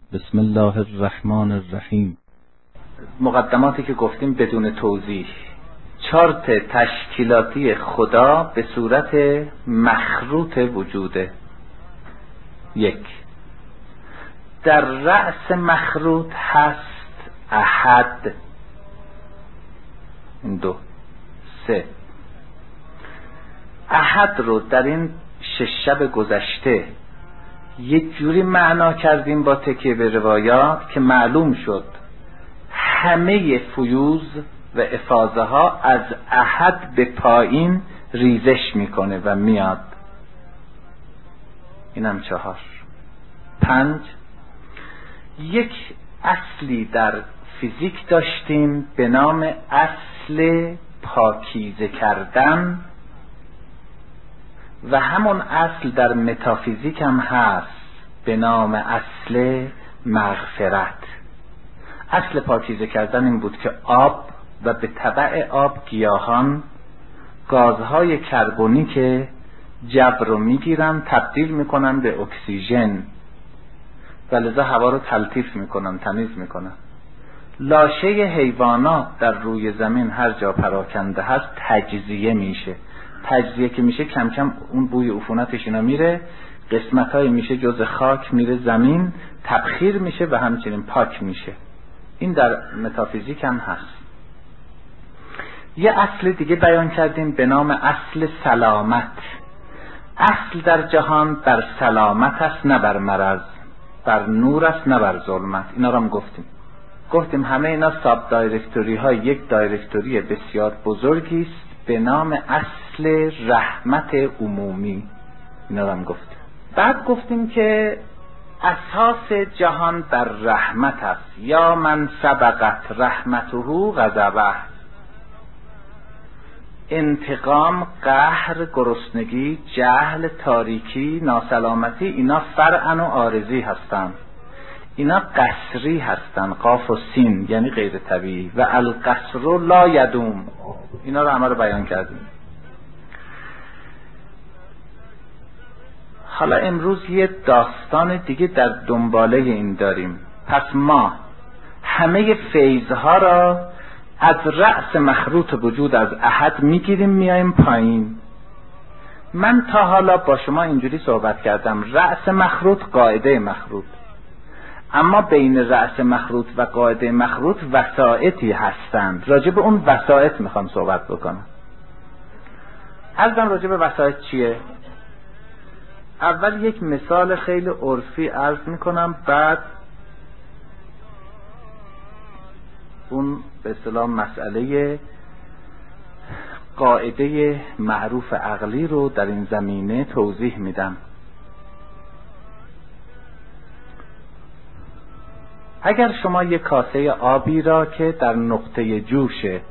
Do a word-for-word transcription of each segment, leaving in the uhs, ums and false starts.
بسم الله الرحمن الرحیم. مقدماتی که گفتیم بدون توضیح. چارت تشکیلاتی خدا به صورت مخروط وجوده. یک، در رأس مخروط هست احد. دو، سه. احد رو در این شش شب گذشته یک جوری معنا کردیم با تکیه به روایات که معلوم شد همه فیوز و افاضه ها از احد به پایین ریزش میکنه و میاد. اینم چهار. پنج، یک اصلی در فیزیک داشتیم به نام اصل پاکیزه کردن و همون اصل در متافیزیک هم هست به نام اصل مغفرت. اصل پاکیزه کردن این بود که آب و به تبع آب گیاهان گازهای کربونی که جو رو میگیرن تبدیل میکنن به اکسیژن و لذا هوا رو تلطیف میکنن، تمیز میکنن. لاشه حیوانات در روی زمین هر جا پراکنده هست تجزیه میشه. تجزیه که میشه کم کم اون بوی عفونتش اینا میره، قسمت‌های میشه جز خاک میره زمین، تبخیر میشه و همچنین پاک میشه. این در متافیزیک هم هست. یه اصل دیگه بیان کردیم به نام اصل سلامت. اصل در جهان بر سلامت است نه بر مرض، بر نور است نه بر ظلمت. اینا رو هم گفتیم. گفتیم همه اینا ساب دایرکتوری های یک دایرکتوری بسیار بزرگی است به نام اصل رحمت عمومی. اینا رو هم گفتیم. بعد گفتیم که اساس جهان بر رحمت است. یا من سبقت رحمته غضبه. انتقام، قهر، گرسنگی، جهل، تاریکی، ناسلامتی اینا فرعاً و عارضی هستند. اینا قصری هستند، قاف و سین یعنی غیر طبیعی. و القصر لا یدوم. اینا رو همه رو بیان کردیم. حالا امروز یه داستان دیگه در دنباله این داریم. پس ما همه فیضها را از رأس مخروط وجود از احد میگیریم میایم پایین. من تا حالا با شما اینجوری صحبت کردم رأس مخروط قاعده مخروط، اما بین رأس مخروط و قاعده مخروط وسائطی هستند. راجع به اون وسائط میخوام صحبت بکنم. عرضم راجع به وسائط چیه؟ اول یک مثال خیلی عرفی عرض میکنم، بعد اون به اصطلاح مسئله قاعده معروف عقلی رو در این زمینه توضیح میدم. اگر شما یک کاسه آبی را که در نقطه جوشه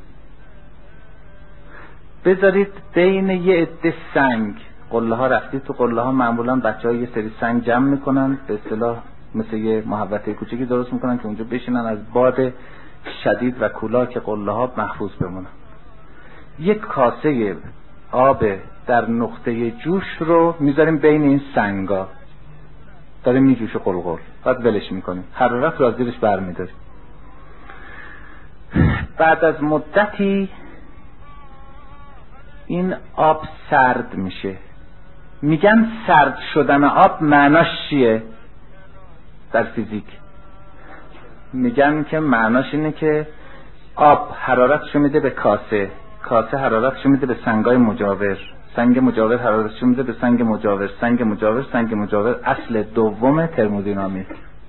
بذارید بین یه عده سنگ، قله ها رفتید تو قله ها معمولا بچه ها یه سری سنگ جمع میکنن به اصطلاح مثل یه محوطه کوچیکی درست میکنن که اونجا بشینن از باد شدید و کولاک قله ها محفوظ بمونن. یک کاسه آب در نقطه جوش رو میذاریم بین این سنگا، داره میجوشه قلقل، بعد ولش میکنیم، حرارت رو از زیرش برمیداریم. بعد از مدتی این آب سرد میشه. میگن سرد شدن آب معناش چیه؟ در فیزیک میگن که معناش اینه که آب حرارتشو میده به کاسه، کاسه حرارتشو میده به سنگای مجاور، سنگ مجاور حرارتشو میده به سنگ مجاور، سنگ مجاور سنگ مجاور. اصل دوم ترمودینامیک.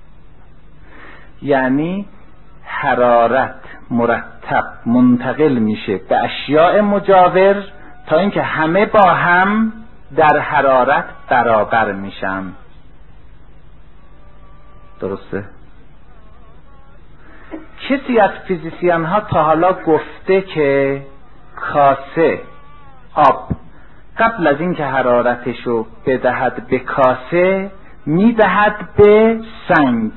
یعنی حرارت مرتب منتقل میشه به اشیاء مجاور تا اینکه همه با هم در حرارت برابر میشن. درسته؟ کسی از فیزیسیان ها تا حالا گفته که کاسه آب قبل از اینکه حرارتشو بدهد به کاسه میدهد به سنگ؟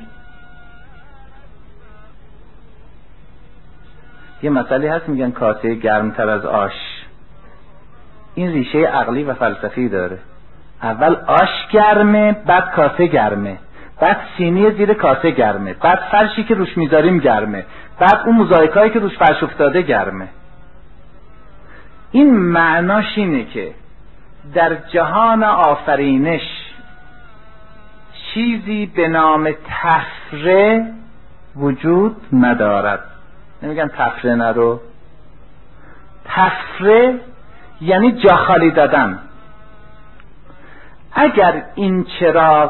یه مسئله هست میگن کاسه گرمتر از آش. این ریشه عقلی و فلسفی داره. اول آش گرمه بعد کاسه گرمه. بعد سینی زیر کاسه گرمه، بعد فرشی که روش میذاریم گرمه، بعد اون موزاییکایی که روش فرش افتاده گرمه. این معناش اینه که در جهان آفرینش چیزی به نام تفره وجود ندارد. نمیگن تفره نرو. تفره یعنی جا خالی دادن. اگر این چراغ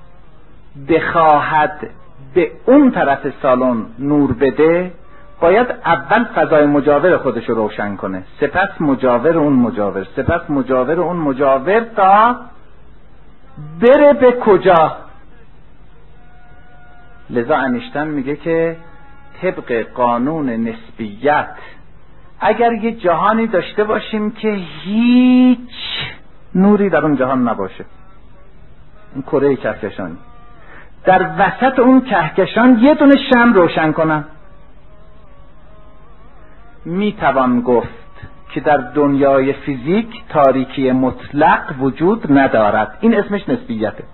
بخواهد به اون طرف سالن نور بده، باید اول فضای مجاور خودش رو روشن کنه، سپس مجاور اون مجاور، سپس مجاور اون مجاور، تا بره به کجا؟ لذا انیشتین میگه که طبق قانون نسبیت اگر یه جهانی داشته باشیم که هیچ نوری در اون جهان نباشه، این کره کهکشانی، در وسط اون کهکشان یه دونه شمع روشن کنن، میتوان گفت که در دنیای فیزیک تاریکی مطلق وجود ندارد. این اسمش نسبیته.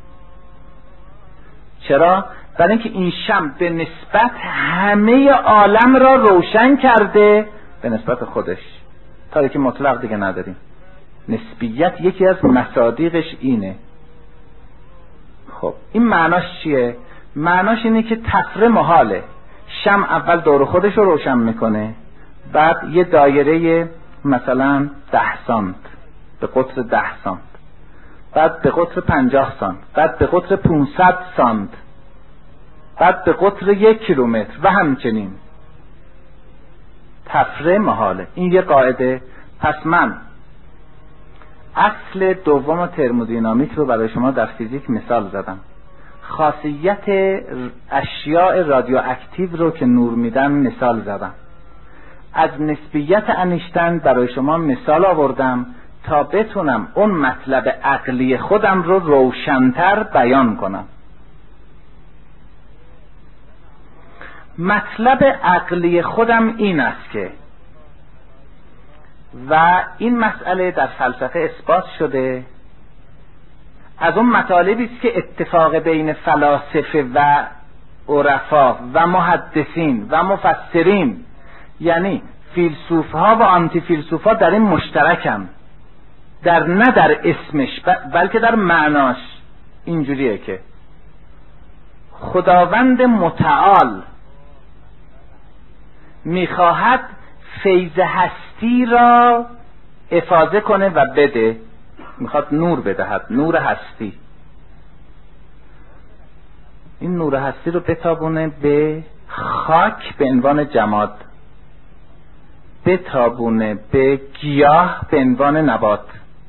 چرا؟ برای اینکه این شمع به نسبت همه عالم را روشن کرده به نسبت خودش. تاریکی مطلق دیگه نداریم. نسبیت یکی از مصادیقش اینه. خب این معناش چیه؟ معناش اینه که تفره محاله. شمع اول دور خودش رو روشن میکنه، بعد یه دایره مثلا ده سانت به قطر ده سانت، بعد به قطر پنجاه سانت، بعد به قطر پانصد سانت، بعد به قطر یک کیلومتر و همچنین. تفره محاله. این یه قاعده. پس من اصل دوم ترمودینامیک رو برای شما در فیزیک مثال زدم. خاصیت اشیاء رادیواکتیو رو که نور میدن مثال زدم. از نسبیت انیشتین برای شما مثال آوردم تا بتونم اون مطلب عقلی خودم رو روشن‌تر بیان کنم. مطلب عقلی خودم این است که، و این مسئله در فلسفه اثبات شده، از اون مطالبی است که اتفاق بین فلاسفه و عرفا و محدثین و مفسرین، یعنی فیلسوف ها و آنتی فیلسوف ها، در این مشترکم، در نه در اسمش بلکه در معناش. اینجوریه که خداوند متعال میخواهد فیض هستی را افاضه کنه و بده، میخواد نور بدهد، نور هستی. این نور هستی رو بتابونه به خاک به عنوان جماد، بتابونه به گیاه به عنوان نبات،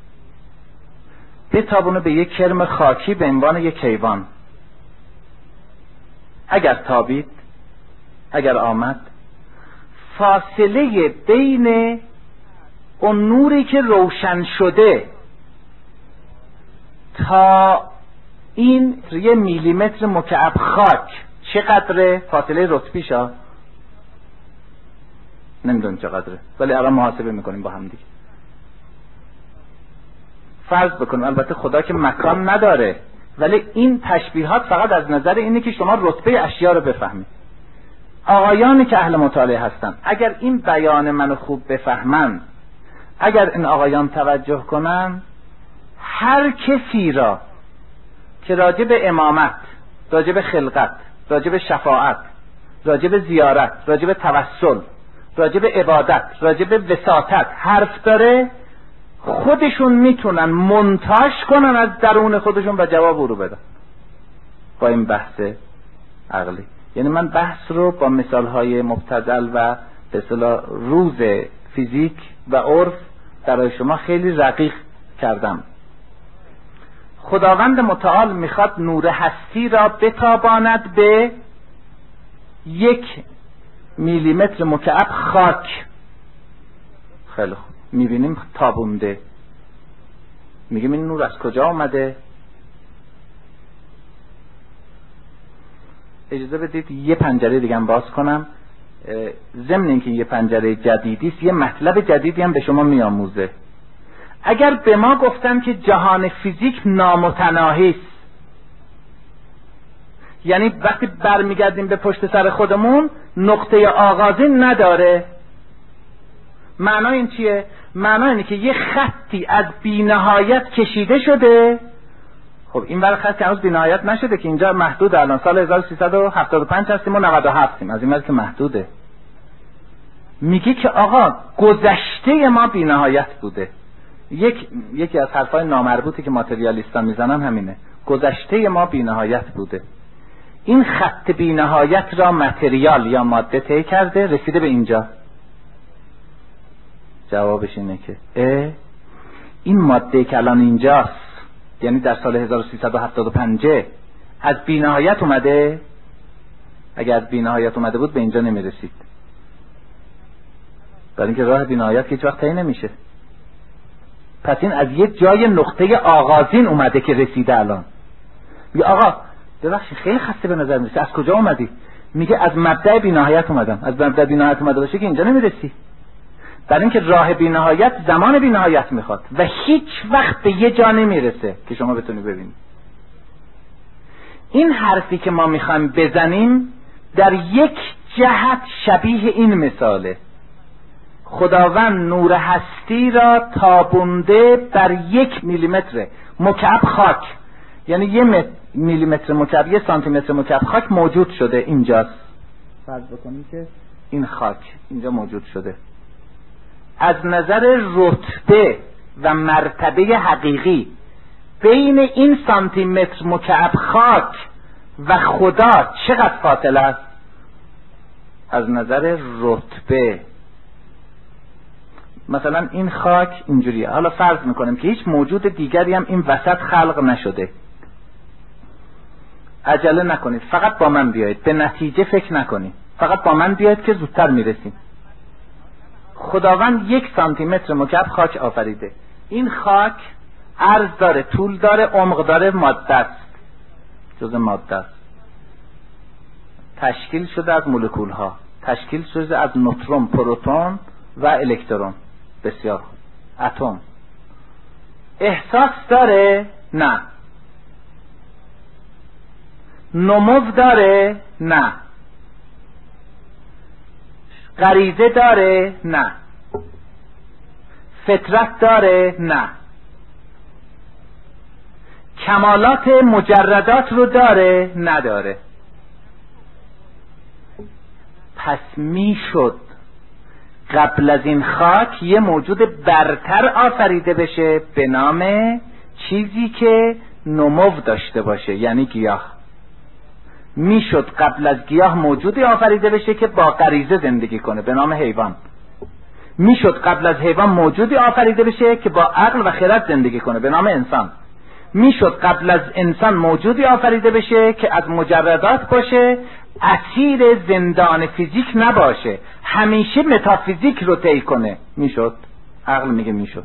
بتابونه به یک کرم خاکی به عنوان یک حیوان. اگر تابید، اگر آمد، فاصله بین اون نوری که روشن شده تا این یه میلیمتر مکعب خاک چقدره؟ فاصله رتبیش ها نمیدونم چقدره، ولی الان محاسبه میکنیم با هم دیگه. فرض بکنیم، البته خدا که مکان نداره، ولی این تشبیهات فقط از نظر اینه که شما رتبه اشیا رو بفهمید. آقایانی که اهل مطالعه هستن اگر این بیان منو خوب بفهمن، اگر این آقایان توجه کنن، هر کسی را که راجع به امامت، راجع به خلقت، راجع به شفاعت، راجع به زیارت، راجع به توسل، راجع به عبادت، راجع به وساطت حرف داره، خودشون میتونن منتاج کنن از درون خودشون و جواب او رو بدن با این بحث عقلی. یعنی من بحث رو با مثالهای مبتذل و به اصطلاح روز فیزیک و عرف برای شما خیلی رقیق کردم. خداوند متعال میخواد نور هستی را بتاباند به یک میلیمتر مکعب خاک. خیلی خوب، میبینیم تابونده، میگیم این نور از کجا آمده؟ اجازه بدید یه پنجره دیگه هم باز کنم. ضمن اینکه یه پنجره جدیدی است، یه مطلب جدیدی هم به شما میآموزه. اگر به ما گفتن که جهان فیزیک نامتناهی است، یعنی وقتی برمیگردیم به پشت سر خودمون نقطه آغازین نداره. معنای این چیه؟ معنای اینه که یه خطی از بی‌نهایت کشیده شده. خب این برای خط که هنوز بی‌نهایت نشده که اینجا محدود، الان سال هزار و سیصد و هفتاد و پنج هستیم و نود و هفتیم، از این برای که محدوده. میگه که آقا گذشته ما بی‌نهایت بوده. یک یکی از حرفای نامربوطی که ماتریالیستان میزنن همینه، گذشته ما بی‌نهایت بوده. این خط بی‌نهایت را متریال یا ماده طی کرده، رسیده به اینجا. جوابش اینه که اه این ماده که الان اینجاست، یعنی در سال هزار و سیصد و هفتاد و پنج از بی‌نهایت اومده. اگر از بی‌نهایت اومده بود به اینجا نمیرسید، برای اینکه راه بی‌نهایت هیچ وقت طی نمیشه. پس این از یه جای نقطه آغازین اومده که رسیده الان. میگه آقا ببخشید خیلی خسته به نظر میرسه، از کجا اومدی؟ میگه از مبدأ بی‌نهایت اومدم. از مبدأ بی‌نهایت اومده باشه که اینجا نمیرسی، برای اینکه راه بی‌نهایت زمان بی‌نهایت میخواد و هیچ وقت به یه جا نمیرسه که شما بتونی ببینید. این حرفی که ما میخوایم بزنیم در یک جهت شبیه این مثاله. خداوند نور هستی را تابونده بر یک میلیمتر مکعب خاک، یعنی یه میلیمتر مکعب، یه سانتی متر مکعب خاک موجود شده اینجاست. فرض بکنیم که این خاک اینجا موجود شده. از نظر رتبه و مرتبه حقیقی بین این سانتی متر مکعب خاک و خدا چقدر فاصله است؟ از نظر رتبه مثلا این خاک اینجوریه. حالا فرض میکنیم که هیچ موجود دیگری هم این وسط خلق نشده. عجله نکنید، فقط با من بیایید، به نتیجه فکر نکنید، فقط با من بیایید که زودتر میرسیم. خداوند یک سانتی متر مکعب خاک آفریده. این خاک عرض داره، طول داره، عمق داره، ماده است، جز ماده است. تشکیل شده از مولکول ها، تشکیل شده از نوترون، پروتون و الکترون. بسیار خوب. اتم احساس داره؟ نه. نمو داره؟ نه. غریزه داره؟ نه. فطرت داره؟ نه. کمالات مجردات رو داره؟ نداره. پس می شد قبل از این خاک یه موجود برتر آفریده بشه به نام چیزی که نمو داشته باشه، یعنی گیاه. میشد قبل از گیاه موجودی آفریده بشه که با غریزه زندگی کنه به نام حیوان. میشد قبل از حیوان موجودی آفریده بشه که با عقل و خرد زندگی کنه به نام انسان. میشد قبل از انسان موجودی آفریده بشه که از مجردات باشه، اسیر زندان فیزیک نباشه، همیشه متافیزیک رو طی کنه. میشد. عقل میگه میشد.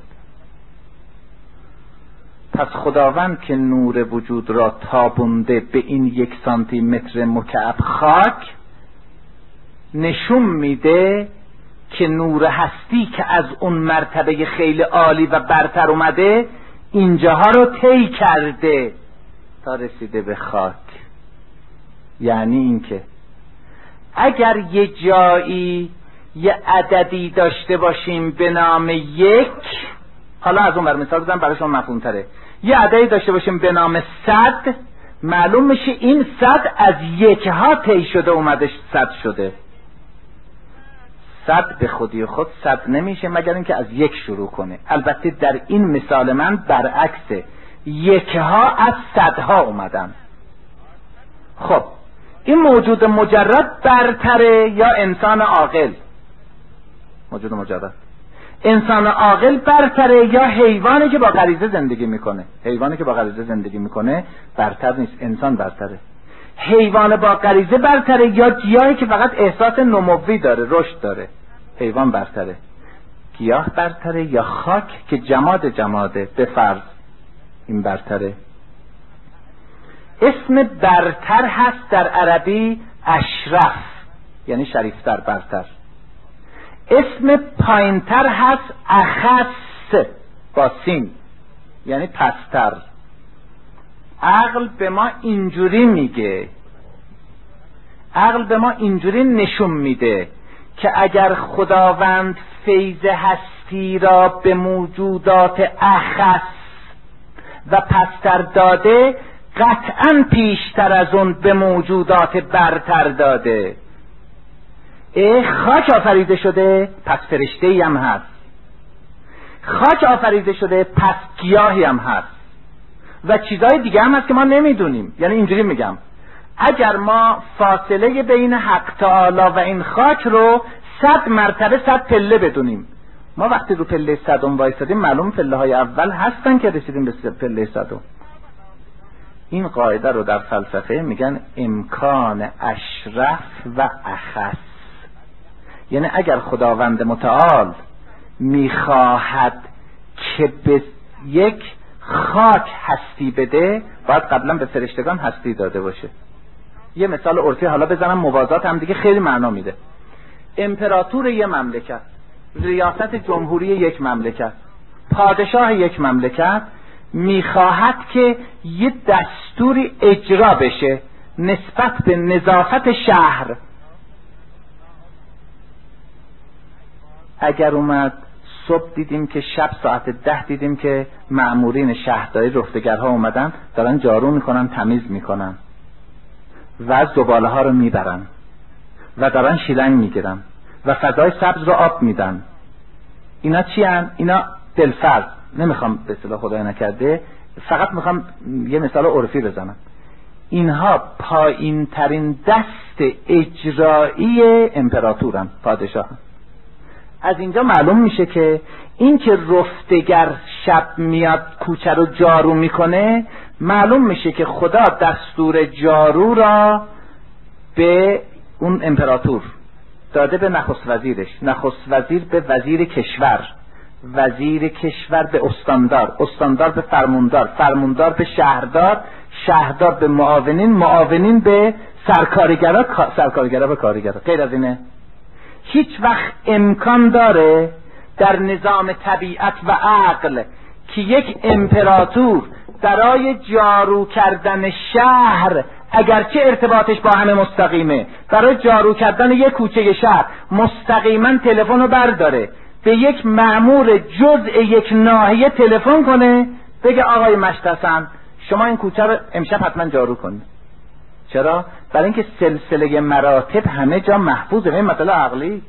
پس خداوند که نور وجود را تابونده به این یک سانتی متر مکعب خاک، نشون میده که نور هستی که از اون مرتبه خیلی عالی و برتر اومده اینجاها رو طی کرده تا رسیده به خاک. یعنی اینکه اگر یه جایی یه عددی داشته باشیم به نام یک، حالا از اون بر مثال بزنم برای شما مفهوم تره، یه عددی داشته باشیم به نام صد، معلوم میشه این صد از یک ها طی شده اومده صد شده. صد به خودی خود صد نمیشه مگر اینکه از یک شروع کنه. البته در این مثال من برعکسه، یک ها از صدها اومدن. خب این موجود مجرد برتره یا انسان عاقل؟ موجود مجرد انسان عاقل برتره یا حیوانی که با غریزه زندگی میکنه؟ حیوانی که با غریزه زندگی میکنه برتر نیست، انسان برتره. حیوان با غریزه برتره یا گیاهی که فقط احساس نموی داره، رشد داره؟ حیوان برتره. گیاه برتره یا خاک که جماد جماده؟ به فرض این برتره. اسم برتر هست در عربی اشرف، یعنی شریفتر، برتر. اسم پایینتر هست اخس با سین، یعنی پستر. عقل به ما اینجوری میگه عقل به ما اینجوری نشون میده که اگر خداوند فیض هستی را به موجودات اخص و پستر داده، قطعا پیشتر از اون به موجودات برتر داده. اه خاک آفریده شده، پس فرشته‌ای هم هست. خاک آفریده شده، پس گیاهی هم هست و چیزهای دیگه هم هست که ما نمیدونیم. یعنی اینجوری میگم، اگر ما فاصله بین حق تعالی و این خاک رو صد مرتبه صد پله بدونیم، ما وقتی رو پله صدم وایسادیم معلوم پله های اول هستن که رسیدیم به پله صدم. این قاعده رو در فلسفه میگن امکان اشرف و اخص. یعنی اگر خداوند متعال میخواهد که به یک خاک هستی بده، باید قبلا به فرشتگان هستی داده باشه. یه مثال عرفی حالا بزنم موازات هم دیگه خیلی معنا میده. امپراتور یک مملکت، ریاست جمهوری یک مملکت، پادشاه یک مملکت میخواهد که یه دستوری اجرا بشه نسبت به نظافت شهر. اگر اومد صبح دیدیم که شب ساعت ده دیدیم که مأمورین شهرداری رفتگرها اومدن دارن جارو میکنن، تمیز میکنن و زباله ها رو میبرن و دارن شیلنگ میگیرن و فضای سبز رو آب میدن. اینا چی هن؟ اینا دلفرد، نمیخوام به اصطلاح خدای نکرده، فقط میخوام یه مثال عرفی بزنم. اینها پایین ترین دست اجرایی امپراتورن، پادشاه. از اینجا معلوم میشه که این که رفتگر شب میاد کوچه رو جارو میکنه، معلوم میشه که خدا دستور جارو را به اون امپراتور داده، به نخست وزیرش، نخست وزیر به وزیر کشور، وزیر کشور به استاندار، استاندار به فرماندار، فرماندار به شهردار، شهردار به معاونین، معاونین به سرکارگرا، سرکارگرا به کارگرا. غیر از اینه هیچ وقت امکان داره در نظام طبیعت و عقل که یک امپراتور برای جارو کردن شهر، اگرچه ارتباطش با همه مستقیمه، برای جارو کردن یک کوچه شهر مستقیما تلفن رو برداره به یک مأمور جزء یک ناحیه تلفن کنه بگه آقای مشتسن شما این کوچه رو امشب حتما جارو کنید. چرا؟ برای اینکه سلسله مراتب همه جا محفوظه. این مسئله عقلی.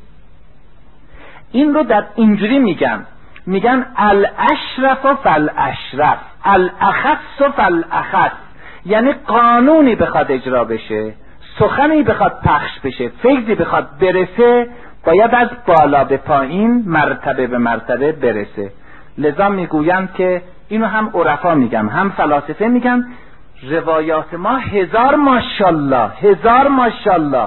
این رو در اینجوری میگن، میگن الاشرف فالاشرف، الاخص فالاخص. یعنی قانونی بخواد اجرا بشه، سخنی بخواد پخش بشه، فیضی بخواد برسه، باید از بالا به پایین، مرتبه به مرتبه برسه. لذا میگویند که اینو هم عرفا میگن هم فلاسفه میگن، روایات ما هزار ماشاءالله، هزار ماشاءالله،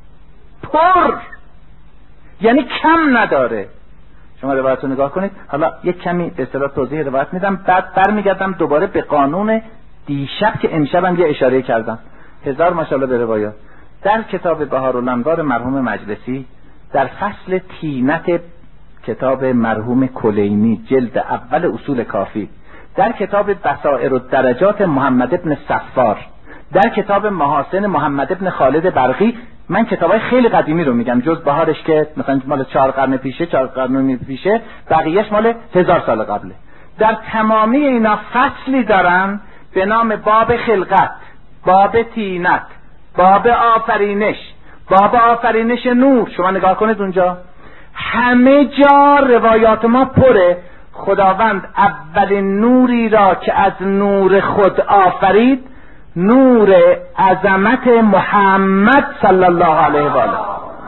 پر، یعنی کم نداره. شما روایت رو نگاه کنید. حالا یک کمی به اصطلاح توضیح روایت میدم، بعد برمیگردم دوباره به قانون دیشب که امشبم یه اشاره کردم. هزار ماشاءالله به روایات. در کتاب بهارالانوار مرحوم مجلسی، در فصل تینت کتاب مرحوم کلینی جلد اول اصول کافی، در کتاب بصائر الدرجات محمد ابن صفار، در کتاب محاسن محمد ابن خالد برقی، من کتابای خیلی قدیمی رو میگم، جز بهارش که مثلا مال چهار قرن پیشه، چهار قرن پیشه، بقیهش مال هزار سال قبله. در تمامی اینا فصلی دارن به نام باب خلقت، باب تینت، باب آفرینش، باب آفرینش نور. شما نگاه کنید اونجا همه جا روایات ما پره. خداوند اولین نوری را که از نور خود آفرید، نور عظمت محمد صلی الله علیه و آله.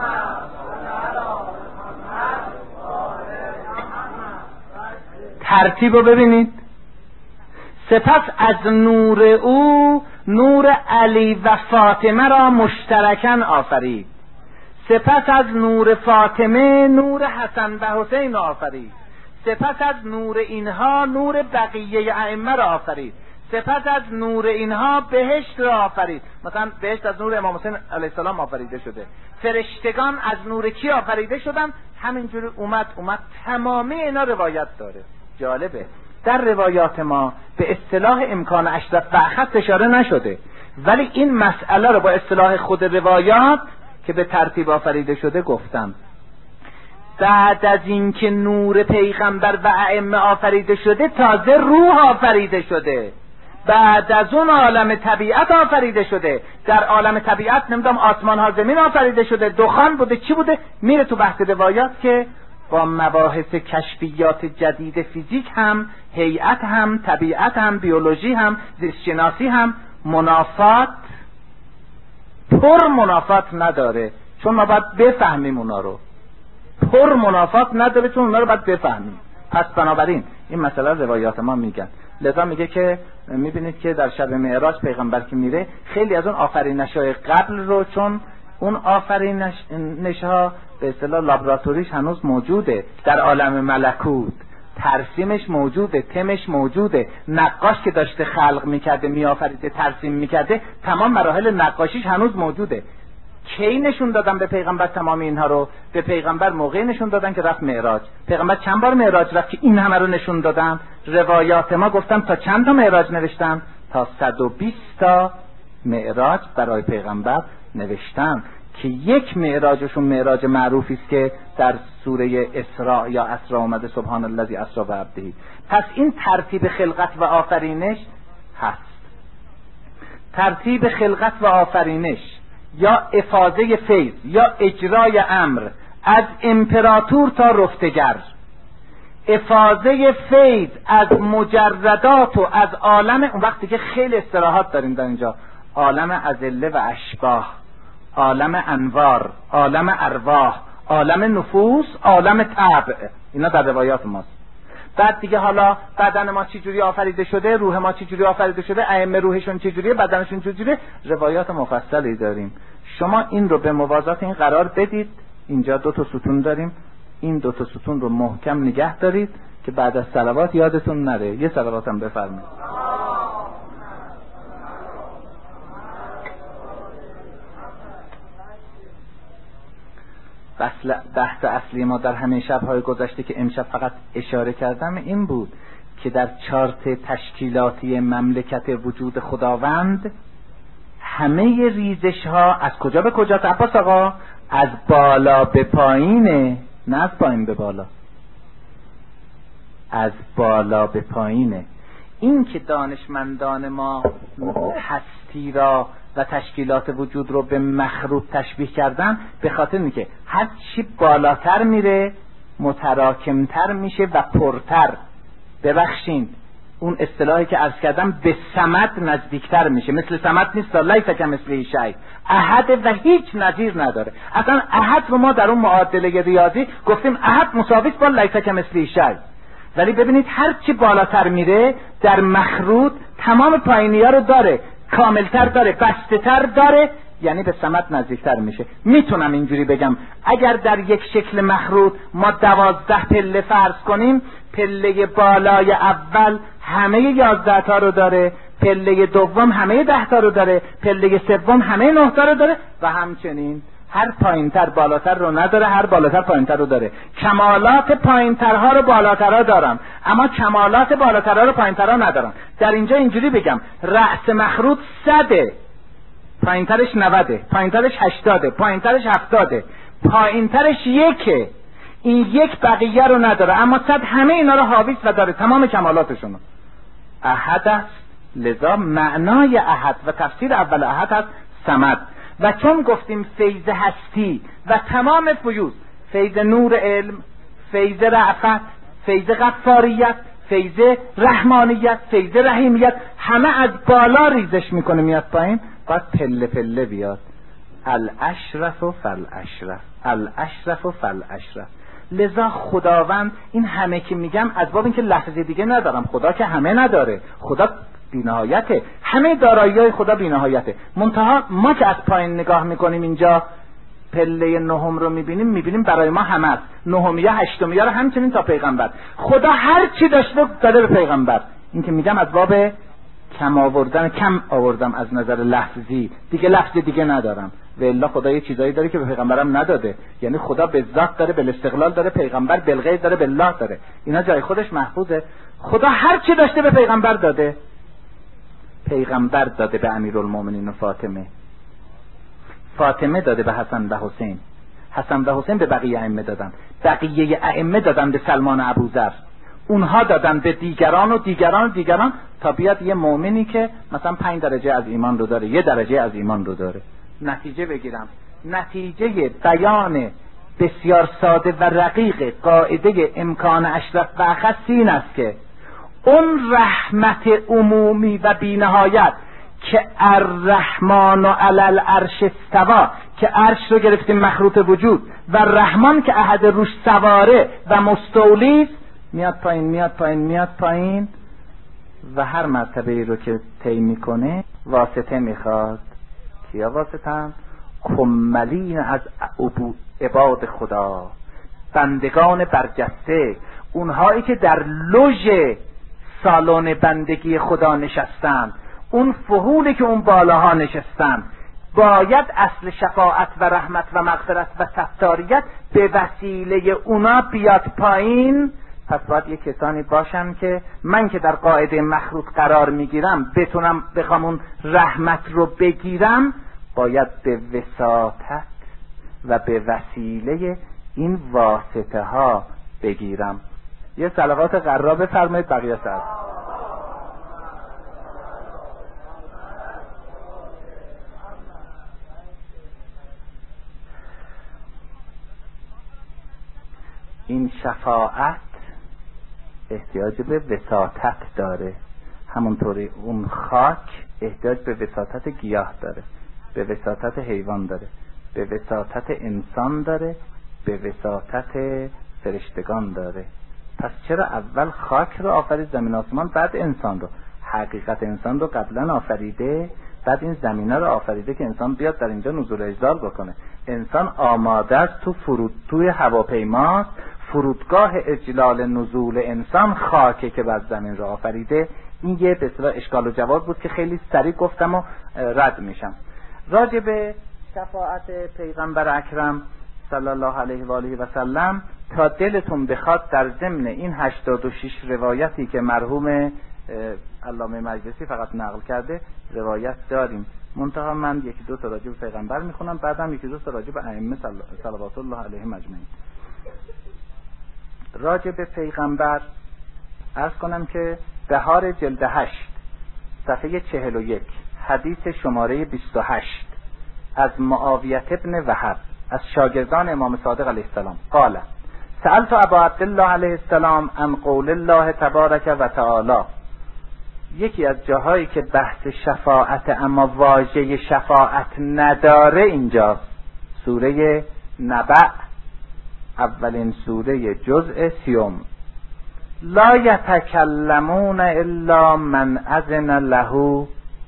ترتیب رو ببینید. سپس از نور او نور علی و فاطمه را مشترکاً آفرید. سپس از نور فاطمه نور حسن و حسین آفرید. سپس از نور اینها نور بقیه ائمه را آفرید. سپس از نور اینها بهشت را آفرید. مثلا بهشت از نور امام حسین علیه السلام آفریده شده. فرشتگان از نور کی آفریده شدن؟ همینجوری اومد اومد تمامی اینا روایت داره. جالبه در روایات ما به اصطلاح امکان اشرف و اخص اشاره نشده، ولی این مسئله رو با اصطلاح خود روایات که به ترتیب آفریده شده گفتم. بعد از اینکه نور پیغمبر و ائمه آفریده شده تازه روح آفریده شده، بعد از اون عالم طبیعت آفریده شده. در عالم طبیعت نمیدونم آسمان ها زمین آفریده شده، دخان بوده، چی بوده، میره تو بحث روایات که با مباحث کشفیات جدید فیزیک هم، هیئت هم، طبیعت هم، بیولوژی هم، زیستشناسی هم منافات، پر منافات نداره، چون ما باید بفهمیم اونا رو. پر منافات نداره چون اونا رو باید بفهمیم. پس بنابراین این مسئله روایات ما میگن. لذا میگه که میبینید که در شب معراج پیغمبر که میره خیلی از اون آفرینش‌های قبل رو، چون اون آفرینش‌ها به اصطلاح لابراتوریش هنوز موجوده در عالم ملکوت، ترسیمش موجوده، تمش موجوده، نقاش که داشته خلق میکرده، میآفریده، ترسیم میکرده، تمام مراحل نقاشیش هنوز موجوده. کی نشون دادن به پیغمبر تمام اینها رو؟ به پیغمبر موقعی نشون دادن که رفت معراج. پیغمبر چند بار معراج رفت که این همه رو نشون دادن؟ روایات ما گفتم تا چند تا معراج نوشتن؟ تا صد و بیست تا معراج برای پیغمبر نوشتن که یک معراجشون معراج معروفی است که در سوره اسراء یا اسراء اومده، سبحان الذی اسری بعبده. پس این ترتیب خلقت و آفرینش هست. ترتیب خلقت و آفرینش یا افاضه فیض یا اجرای امر از امپراتور تا رفتگر، افاضه فیض از مجردات و از عالم، اون وقتی که خیلی استراحات داریم در اینجا، عالم ازله و اشباح، عالم انوار، عالم ارواح، عالم نفوس، عالم طبع، اینا در روایات ماست. بعد دیگه حالا بدن ما چی جوری آفریده شده، روح ما چی جوری آفریده شده، ائمه روحشون چی جوریه، بدنشون چی جوریه، روایات مفصلی داریم. شما این رو به موازات این قرار بدید. اینجا دو تا ستون داریم، این دو تا ستون رو محکم نگه دارید که بعد از صلوات یادتون نره. یه صلوات هم بفرمایید. بحث اصلی ما در همه شب‌های گذشته که امشب فقط اشاره کردم این بود که در چارت تشکیلاتی مملکت وجود خداوند همه ریزش ها از کجا به کجا؟ عباس آقا از بالا به پایینه، نه از پایین به بالا، از بالا به پایینه. این که دانشمندان ما هستی را و تشکیلات وجود رو به مخروط تشبیه کردن به خاطر اینه که هر چی بالاتر میره متراکمتر میشه و پرتر. ببخشید اون اصطلاحی که عرض کردم به صمد نزدیکتر میشه. مثل صمد نیست، لیس کمثله شیء، احد و هیچ نظیر نداره. اصلا احد رو ما در اون معادله ریاضی گفتیم احد مساوی است با لیس کمثله شیء. ولی ببینید هر چی بالاتر میره در مخروط تمام پایینی‌ها رو داره، کاملتر داره، بسته‌تر داره، یعنی به صمد نزدیکتر میشه. میتونم اینجوری بگم اگر در یک شکل مخروط ما دوازده پله فرض کنیم، پله بالای اول همه یازده تا رو داره، پله دوم همه ده تا رو داره، پله سوم همه نه تا رو داره و همچنین هر پایینتر بالاتر رو نداره، هر بالاتر پایینتر رو داره. کمالات پایینترها رو بالاترها دارن اما کمالات بالاترها رو پایینترها ندارن. در اینجا اینجوری بگم رأس مخروط صده، پایینترش نوده، پایینترش هشتاده، پایینترش هفتاده، پایینترش یکه. این یک بقیه رو نداره اما صد همه اینا رو حاوی و داره، تمام کمالاتشون. احد است، لذا معنای احد و تفسیر اول احد است صمد. و چون گفتیم فیض هستی و تمام فیوز، فیض نور علم، فیض رأفت، فیض غفاریت، فیض رحمانیت، فیض رحیمیت، همه از بالا ریزش میکنه میاد پایین، باید پله پله بیاد. الاشرف و فالاشرف، الاشرف و فالاشرف. لذا خداوند این همه که میگم از باب اینکه لحظه دیگه ندارم، خدا که همه نداره، خدا بی‌نهایته، همه دارایی‌های خدا بی‌نهایته. منتها ما که از پایین نگاه میکنیم اینجا پله نهم رو میبینیم، میبینیم برای ما همه است، نهمیه هشتمیه رو همچنین تا پیغمبر. خدا هر چی داشته داده به پیغمبر. این که میگم از باب کم آوردن، کم آوردم از نظر لفظی، دیگه لفظ دیگه ندارم. و الا خدا یه چیزایی داره که به پیغمبرم نداده. یعنی خدا به ذات داره، به استقلال داره، پیغمبر بالغیب داره، بالله داره. اینا جای خودش محفوظه. خدا هر چی داشته به پیغمبر داده. پیغمبر داده به امیرالمومنین و فاطمه، فاطمه داده به حسن و حسین، حسن و حسین به بقیه ائمه دادن، بقیه ائمه دادن به سلمان ابوذر، اونها دادن به دیگران و دیگران و دیگران، تا بیاد یه مؤمنی که مثلا پنج درجه از ایمان رو داره، یه درجه از ایمان رو داره. نتیجه بگیرم، نتیجه بیان بسیار ساده و رقیق قاعده امکان اشرف و اخص این است که اون رحمت عمومی و بی‌نهایت که الرحمن علی العرش استوا، که عرش رو گرفتیم مخروط وجود، و رحمان که احد روش سواره و مستولی، میاد پایین میاد پایین میاد پایین و هر مرتبه رو که طی میکنه واسطه میخواد. کیا واسطه؟ کملین از عباد خدا، بندگان برجسته، اونهایی که در لوژ سالن بندگی خدا نشستن، اون فهولی که اون بالاها نشستن، باید اصل شفاعت و رحمت و مغفرت و ستاریت به وسیله اونا بیاد پایین. پس باید یک کسانی باشن که من که در قاعده مخروط قرار میگیرم بتونم بخوام اون رحمت رو بگیرم، باید به وساطت و به وسیله این واسطه ها بگیرم. یه صلوات قرار بفرمایید بقیه سر. این شفاعت احتیاج به وساطت داره، همونطوری اون خاک احتیاج به وساطت گیاه داره، به وساطت حیوان داره، به وساطت انسان داره، به وساطت فرشتگان داره. پس چرا اول خاک رو آفرید، زمین آسمان، بعد انسان رو؟ حقیقت انسان رو قبلا آفریده، بعد این زمینه رو آفریده که انسان بیاد در اینجا نزول اجلال بکنه. انسان آماده است، تو فرود توی هواپیماست، فرودگاه اجلال نزول انسان خاکه که بعد زمین رو آفریده. این یه به اصطلاح اشکال و جواب بود که خیلی سریع گفتم و رد میشم. راجع به شفاعت پیغمبر اکرم صلی الله علیه و آله و سلم، تا دلتون بخواد در ضمن این هشتاد و شش روایتی که مرحوم علامه مجلسی فقط نقل کرده روایت داریم. منتها من یکی دو تا راجع به پیغمبر میخونم، بعدم یکی دو تا راجع به ائمه صلوات الله علیهم اجمعین. راجع به پیغمبر عرض کنم که بهار جلد هشت صفحه چهل و یک حدیث شماره بیست و هشت از معاویه ابن وهب از شاگردان امام صادق علیه السلام قال سألت ابا عبدالله علیه السلام عن قول الله تبارک و تعالی. یکی از جاهایی که بحث شفاعت اما واژه شفاعت نداره اینجاست، سوره نبأ، اولین سوره جزء سیوم. لا یتکلمون الا من اذن له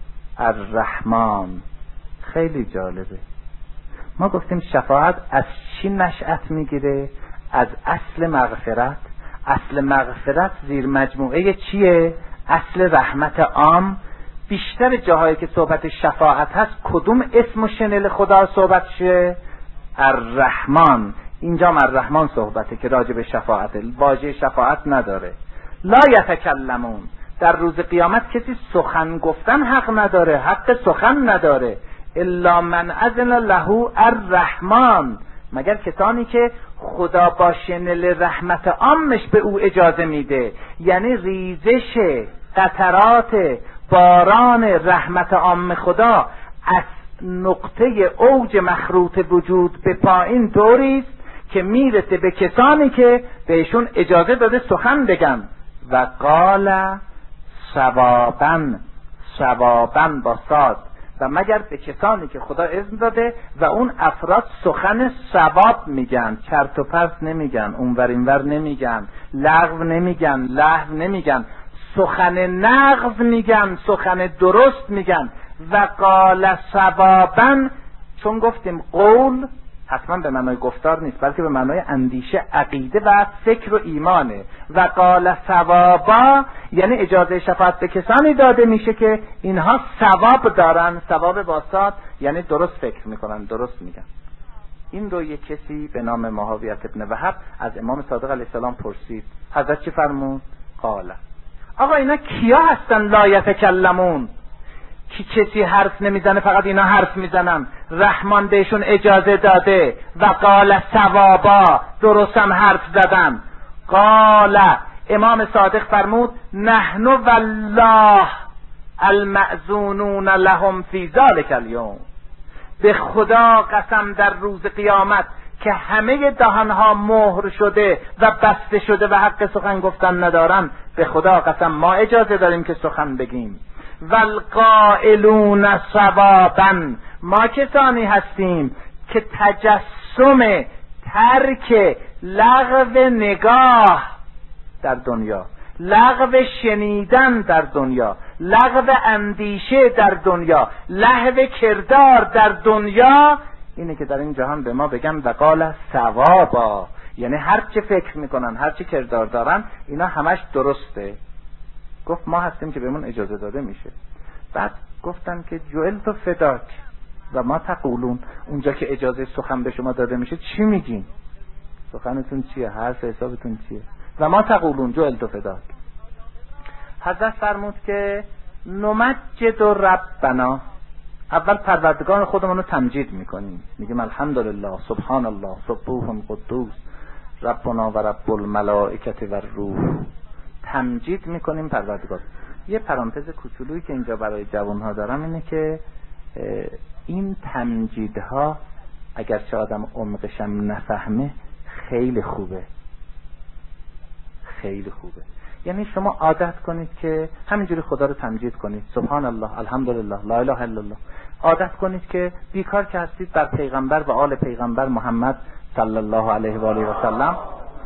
الرحمن. خیلی جالبه. ما گفتیم شفاعت از چی نشأت میگیره؟ از اصل مغفرت. اصل مغفرت زیر مجموعه چیه؟ اصل رحمت عام. بیشتر جاهایی که صحبت شفاعت هست کدوم اسم و شنل خدا صحبت شه؟ الرحمن. اینجا الرحمن صحبته که راجع به شفاعت، واژه شفاعت نداره. لا یتکلمون، در روز قیامت کسی سخن گفتن حق نداره، حق سخن نداره. الا من اذن له الرحمن، مگر کسانی که خدا با شنل رحمت عامش به او اجازه میده، یعنی ریزش قطرات باران رحمت عام خدا از نقطه اوج مخروط وجود به پایین طوریست که میرسه به کسانی که بهشون اجازه داده سخن بگن. و قال ثوابا، ثوابا با صاد، و مگر به کسانی که خدا اذن داده و اون افراد سخن ثواب میگن، چرت و پرت نمیگن، اونور اینور نمیگن، لغو نمیگن، لهو نمیگن، سخن نغز میگن، سخن درست میگن. و قال ثوابا، چون گفتیم قول حتما به معنای گفتار نیست، بلکه به معنای اندیشه، عقیده و فکر و ایمانه. و قال ثوابا یعنی اجازه شفاعت به کسانی داده میشه که اینها ثواب دارن. ثواب باسط یعنی درست فکر میکنن، درست میگن. این رو یک کسی به نام معاویه ابن وهب از امام صادق علیه السلام پرسید. حضرت چی فرمود؟ قال آقا اینا کیا هستن لا یتکلمون؟ که کسی حرف نمیزنه، فقط اینا حرف میزنن. رحمان بهشون اجازه داده. و قال ثوابا، درستم حرف زدن. قال امام صادق فرمود نحن والله المأذونون لهم فی ذلک الیوم، به خدا قسم در روز قیامت که همه دهانها مهر شده و بسته شده و حق سخن گفتن ندارن، به خدا قسم ما اجازه داریم که سخن بگیم. والقائلون صوابا، ما کسانی هستیم که تجسم ترک لغو نگاه در دنیا، لغو شنیدن در دنیا، لغو اندیشه در دنیا، لغو کردار در دنیا، اینه که در این جهان به ما بگن وقال ثوابا، یعنی هر چه فکر میکنن، هر چه کردار دارن، اینا همش درسته. گفت ما هستیم که بهمون اجازه داده میشه. بعد گفتن که جعلت فداک و ما تقولون، اونجا که اجازه سخن به شما داده میشه چی میگین؟ سخنتون چیه؟ حرف حسابتون چیه؟ و ما تقولون جعلت فداک. حضرت فرمود که نمجد ربنا، اول پروردگار خودمون رو تمجید میکنیم، میگیم الحمدلله، سبحان الله، سبوح قدوس، ربنا و رب الملائکه و الروح. تمجید میکنیم پروردگار. یه پرانتز کوچولویی که اینجا برای جوانها دارم اینه که این تمجیدها اگرچه آدم عمقشم نفهمه خیلی خوبه، خیلی خوبه. یعنی شما عادت کنید که همینجوری خدا رو تمجید کنید، سبحان الله، الحمدلله، لا اله الا الله. عادت کنید که بیکار که هستید بر پیغمبر و آل پیغمبر محمد صلی الله علیه و آله و سلم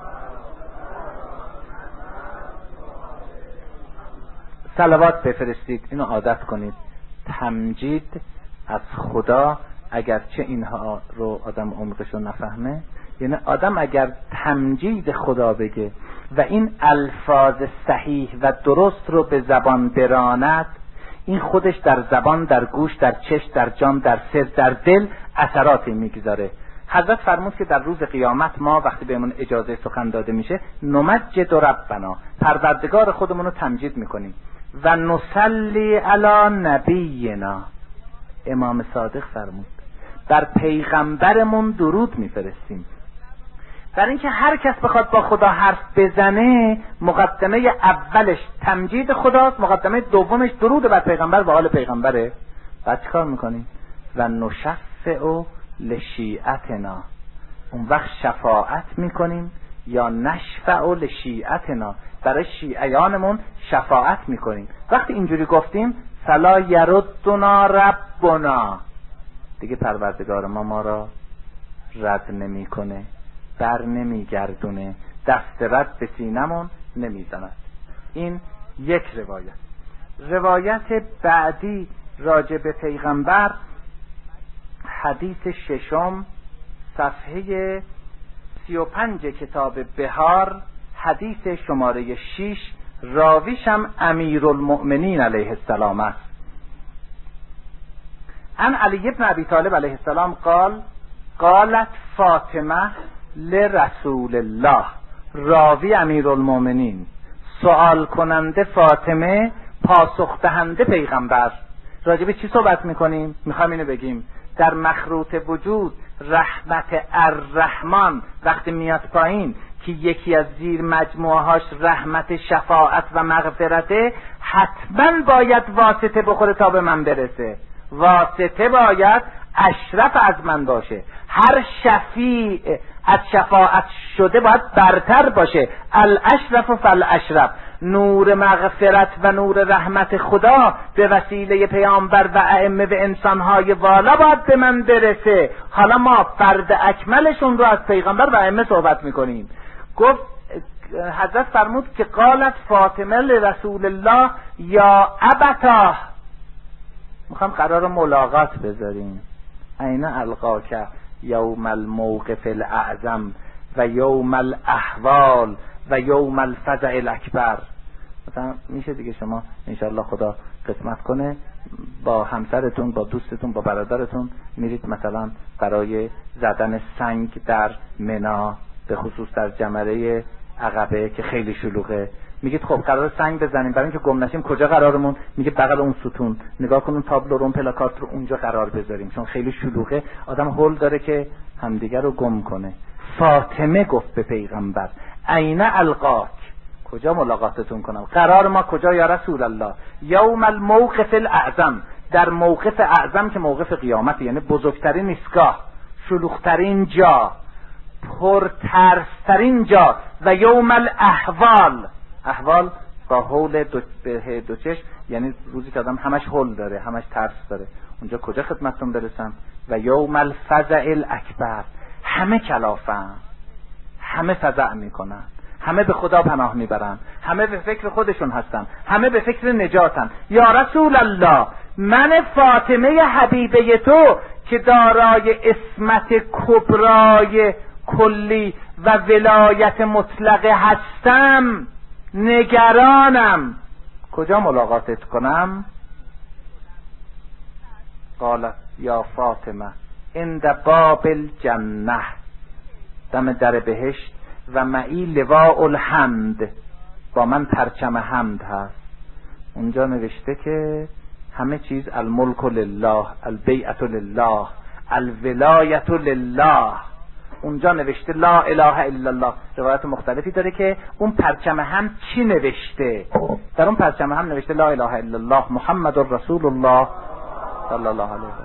صلوات بفرستید. اینو عادت کنید. تمجید از خدا، اگرچه اینها رو آدم عمقش رو نفهمه، یعنی آدم اگر تمجید خدا بگه و این الفاظ صحیح و درست رو به زبان براند، این خودش در زبان، در گوش، در چشم، در جان، در سر، در دل اثراتی میگذاره. حضرت فرمود که در روز قیامت ما وقتی بهمون اجازه سخن داده میشه، نمجد ربنا، پروردگار خودمون رو تمجید میکنیم. و نصلی علی نبینا، امام صادق فرمود بر پیغمبرمون درود میفرستیم. در اینکه هر کس بخواد با خدا حرف بزنه، مقدمه اولش تمجید خداست، مقدمه دومش درود بر پیغمبر و آل پیغمبره. بعد چیکار میکنیم؟ و نشفع لشیعتنا، اون وقت شفاعت میکنیم، یا نشفع لشیعتنا، برای شیعیانمون شفاعت میکنیم. وقتی اینجوری گفتیم فلا یردنا ربنا، دیگه پروردگار ما ما را رد نمیکنه، بر نمیگردونه، دست رد به سینمون نمیزند. این یک روایت. روایت بعدی راجع به پیغمبر، حدیث ششم، صفحه سی و پنج کتاب بهار، حدیث شماره شش، راویشم امیرالمؤمنین علیه السلام است. ان علی ابن ابی طالب علیه السلام قال قالت فاطمه لرسول الله، راوی امیرالمؤمنین، سوال کننده فاطمه، پاسخ دهنده پیغمبر. راجع به چی صحبت میکنیم؟ میخوام اینو بگیم در مخروط وجود رحمت الرحمن وقتی میاد پایین که یکی از زیر مجموعه هاش رحمت شفاعت و مغفرته، حتما باید واسطه بخوره تا به من برسه. واسطه باید اشرف از من باشه. هر شفیع از شفاعت شده باید برتر باشه. الاشرف فالاشرف. نور مغفرت و نور رحمت خدا به وسیله پیامبر و ائمه و انسانهای والا باید به من برسه. حالا ما فرد اکملشون رو از پیغمبر و ائمه صحبت میکنیم. گفت حضرت فرمود که قالت فاطمه لرسول الله یا ابتا، میخوام قرار ملاقات بذاریم. این القاک یوم الموقف الاعظم و یوم الاحوال و یوم الفزع الاکبر. مثلا میشه دیگه شما انشاءالله خدا قسمت کنه با همسرتون، با دوستتون، با برادرتون میرید مثلا برای زدن سنگ در منا، به خصوص در جمره عقبه که خیلی شلوغه، میگید خب قرار سنگ بزنیم، برای اینکه گم نشیم کجا قرارمون؟ میگه بغل اون ستون. نگاه کن اون تابلو رو، اون پلاکارد رو اونجا قرار بذاریم، چون خیلی شلوغه، آدم هول داره که همدیگر رو گم کنه. فاطمه گفت به پیغمبر عین القاک، کجا ملاقاتتون کنم؟ قرار ما کجا یا رسول الله؟ یوم الموقف الاعظم، در موقف اعظم که موقف قیامت، یعنی بزرگترین ایستگاه، شلوغترین جا، پرترسترین جا. و یوم الاحوال، احوال با حول دو, به دو چشم، یعنی روزی که آدم همش حول داره، همش ترس داره، اونجا کجا خدمتتون برسم؟ و یوم الفزع الاکبر، همه کلافن، همه فزع میکنن، همه به خدا پناه میبرن، همه به فکر خودشون هستن، همه به فکر نجاتن. یا رسول الله، من فاطمه حبیبه تو که دارای عصمت کبرای کلی و ولایت مطلقه هستم، نگرانم، کجا ملاقاتت کنم؟ قال یا فاطمه عند باب الجنه، دم در بهشت، و معی لواء الحمد، با من پرچم حمد هست. اونجا نوشته که همه چیز الملک لله، البیعة لله، الولایت لله. اونجا نوشته لا اله الا الله. روایت مختلفی داره که اون پرچم هم چی نوشته. در اون پرچم هم نوشته لا اله الا الله محمد رسول الله صلی الله علیه و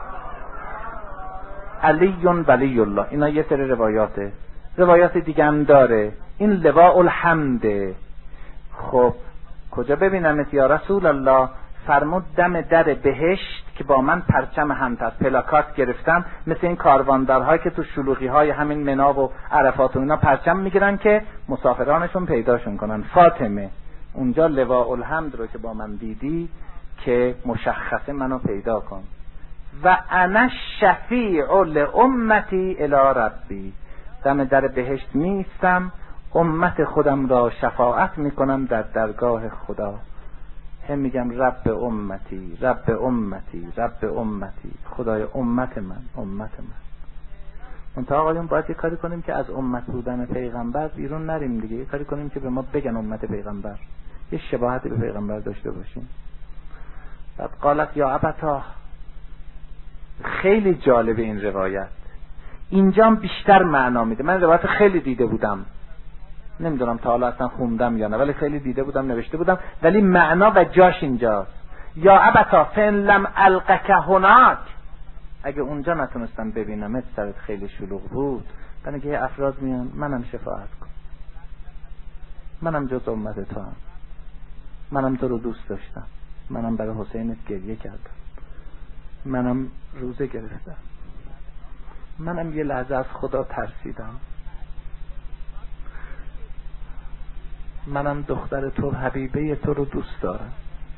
علی ولی الله. اینا یه سری روایاته، روایات دیگه هم داره. این لواء الحمد. خب کجا ببینمت یا رسول الله؟ فرمود دم در بهشت که با من پرچم حمد هست، پلاکارد گرفتم، مثل این کارواندارهایی که تو شلوغی های همین منا و عرفات و اینا پرچم میگیرن که مسافرانشون پیداشون کنن. فاطمه اونجا لواء الحمد رو که با من دیدی که مشخصه منو پیدا کن. و انا شفیع لامتی الی ربی، دم در بهشت میستم، امت خودم را شفاعت میکنم در درگاه خدا. هم میگم رب امتی، رب امتی، رب امتی، خدای امت من، امت من. منتها آقایون باید یه کاری کنیم که از امت بودن پیغمبر بیرون نریم دیگه. یه کاری کنیم که به ما بگن امت پیغمبر، یه شباهتی به پیغمبر داشته باشیم. بعد قالت یا ابتا، خیلی جالب این روایت، اینجا بیشتر معنا میده. من روایت خیلی دیده بودم، نمیدونم تا حالا اصلا خوندم یا نه، ولی خیلی دیده بودم، نوشته بودم، ولی معنا و جاش اینجاست. یا ابتا فن لم القک هناک، اگه اونجا نتونستم ببینمت، سرت خیلی شلوغ بود، من که افراد میان منم شفاعت کن، منم جز امت تو هم، منم تو رو دوست داشتم، منم برای حسینت گریه کردم، منم روزه گرفتم، منم یه لحظه از خدا ترسیدم، منم دختر تو حبیبه تو رو دوست دارم،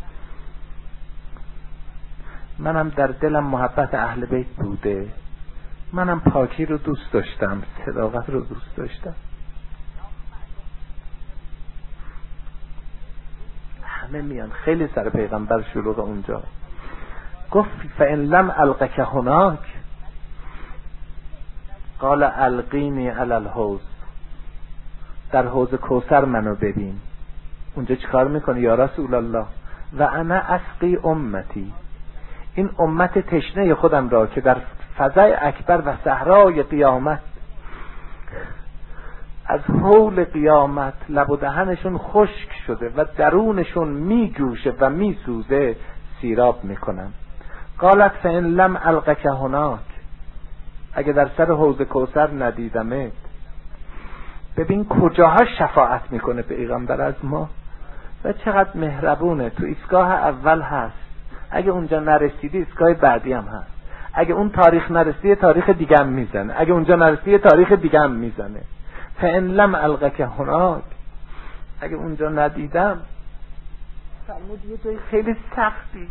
منم در دلم محبت اهل بیت بوده، منم پاکی رو دوست داشتم، صداقت رو دوست داشتم. همه میان، خیلی سر پیغمبر شلوغ اونجا. گفت فإن لم القک هناک، قال القینی علی الحوض، در حوض کوثر منو ببین. اونجا چیکار میکنه یا رسول الله؟ و انا اسقی امتی، این امت تشنه خودم را که در فضای اکبر و صحرای قیامت، از حول قیامت لب و دهنشون خشک شده و درونشون میجوشه و میسوزه، سیراب میکنم. قالت فإن لم القک هناک، اگه در سر حوض کوثر ندیدمت. ببین کجاها شفاعت میکنه پیغمبر از ما و چقدر مهربونه. تو ایستگاه اول هست، اگه اونجا نرسیدی ایستگاه بعدی هم هست، اگه اون تاریخ نرسیدی تاریخ دیگه هم میزنه، اگه اونجا نرسیدی تاریخ دیگه هم میزنه. فإن لم القک هناک، اگه اونجا ندیدم، فرمود یه جای خیلی سختی.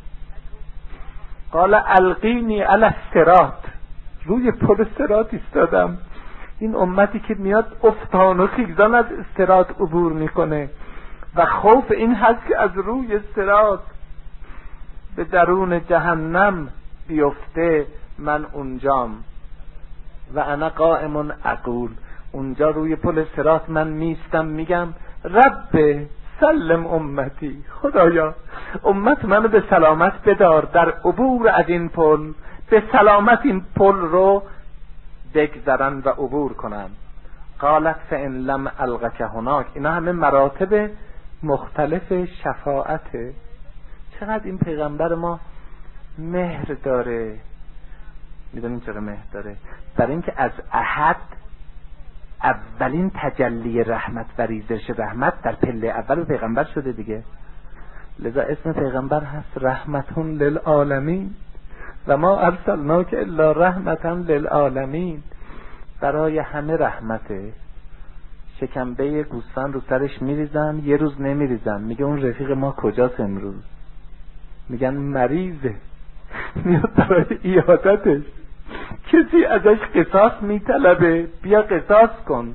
قال القینی علی الصراط، روی پل صراط ایستادم. این امتی که میاد افتان و خیزان از صراط عبور میکنه و خوف این هست که از روی صراط به درون جهنم بیفته. من اونجام و انا قائم اقول، اونجا روی پل صراط من میستم میگم رب سلم امتی، خدایا امت منو به سلامت بدار در عبور از این پل، به سلامت این پل رو بگذرن و عبور کنن. قالت فان لم القک هناک. اینا همه مراتب مختلف شفاعته. چقدر این پیغمبر ما مهر داره. میدونین چرا مهر داره؟ برای اینکه از احد اولین تجلی رحمت و ریزش رحمت در پله اول پیغمبر شده دیگه. لذا اسم پیغمبر هست رحمتون للعالمین و ما ارسلناک الا رحمتا للعالمین. برای همه رحمته. شکمبه گوسفند رو سرش میریزن، یه روز نمیریزن، میگه اون رفیق ما کجاست امروز؟ میگن مریضه، میاد برای ایادتش. کسی ازش قصاص میطلبه، بیا قصاص کن.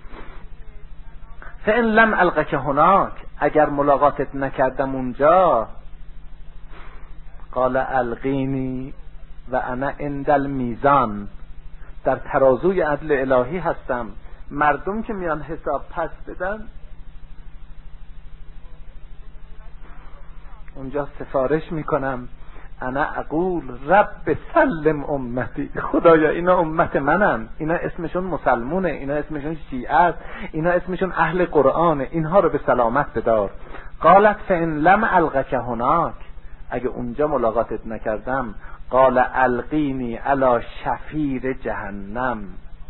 فان لم القک هناک، اگر ملاقاتت نکردم اونجا، قال القینی و انا عند المیزان، در ترازوی عدل الهی هستم. مردم که میان حساب پس بدن، اونجا سفارش میکنم انا اقول رب سلم امتی، خدایا اینا امت منن، اینا اسمشون مسلمونه، اینا اسمشون شیعه است، اینا اسمشون اهل قرآنه، اینها رو به سلامت بدار. قالت فان لم القک هناک، اگه اونجا ملاقاتت نکردم، قال القینی علی شفیر جهنم،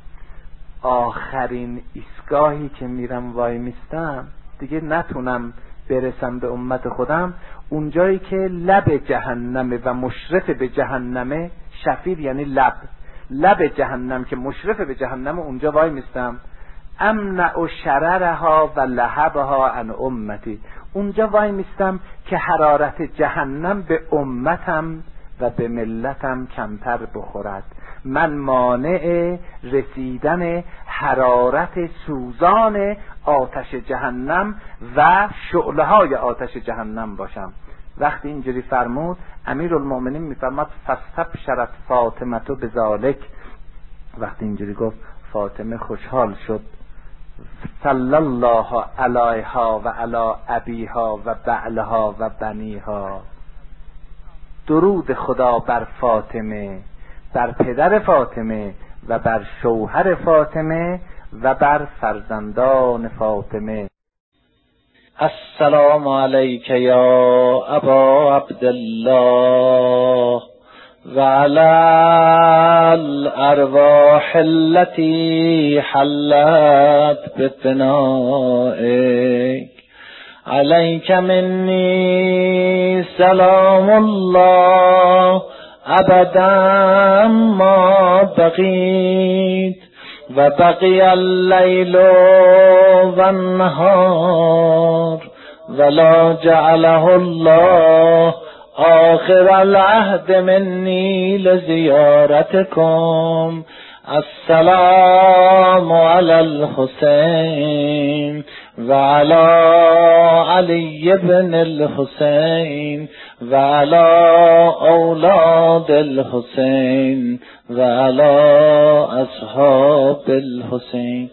آخرین ایستگاهی که میرم وای میستم دیگه نتونم برسم به امت خودم، اونجایی که لب جهنمه و مشرف به جهنمه. شفیر یعنی لب، لب جهنم که مشرف به جهنم، اونجا وای میستم. امنع شررها و لهبها عن امتی، اونجا وای میستم که حرارت جهنم به امتم و به ملتم کمتر بخورد. من مانع رسیدن حرارت سوزان آتش جهنم و شعله های آتش جهنم باشم. وقتی اینجوری فرمود، امیرالمؤمنین میفرماد فاستبشرت فاطمه تو بذالک، وقتی اینجوری گفت فاطمه خوشحال شد. صلی الله علیها و علی ابیها و بعلها و بنیها، درود خدا بر فاطمه، بر پدر فاطمه و بر شوهر فاطمه و بر فرزندان فاطمه. السلام علیک یا ابا عبدالله و علی الارواح التي حلت بفنائک، علیک منی سلام الله ابدا ما بقیت و بقی اللیل و النهار ولا جعله الله آخر العهد منی لزیارتکم. السلام علی الحسین و علی علی بن الحسین و علی اولاد الحسین و علی اصحاب الحسین.